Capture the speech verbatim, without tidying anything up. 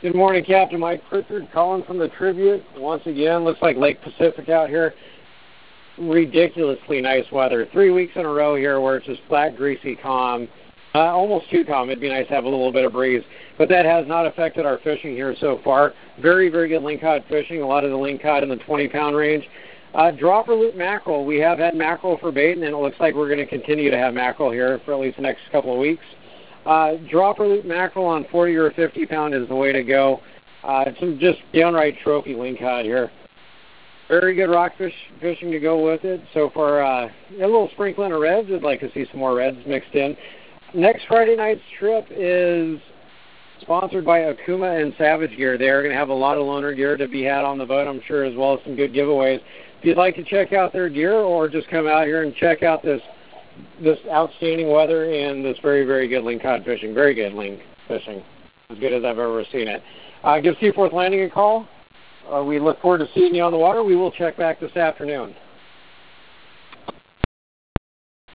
Good morning, Captain Mike Pritchard, calling from the Tribute. Once again, looks like Lake Pacific out here. Ridiculously nice weather. Three weeks in a row here where it's just flat, greasy, calm. Uh, almost too calm. It'd be nice to have a little bit of breeze. But that has not affected our fishing here so far. Very, very good lingcod fishing. A lot of the lingcod in the twenty pound range. Uh, dropper loop mackerel. We have had mackerel for bait, and it looks like we're going to continue to have mackerel here for at least the next couple of weeks. Uh, dropper loop mackerel on forty or fifty pound is the way to go. Uh, some just downright trophy lingcod here. Very good rockfish fishing to go with it. So far, uh, a little sprinkling of reds. I'd like to see some more reds mixed in. Next Friday night's trip is sponsored by Akuma and Savage Gear. They're going to have a lot of loaner gear to be had on the boat, I'm sure, as well as some good giveaways. If you'd like to check out their gear or just come out here and check out this this outstanding weather and this very, very good lingcod fishing. Very good ling fishing. As good as I've ever seen it. Uh, give Seaforth Landing a call. Uh, we look forward to seeing you on the water. We will check back this afternoon.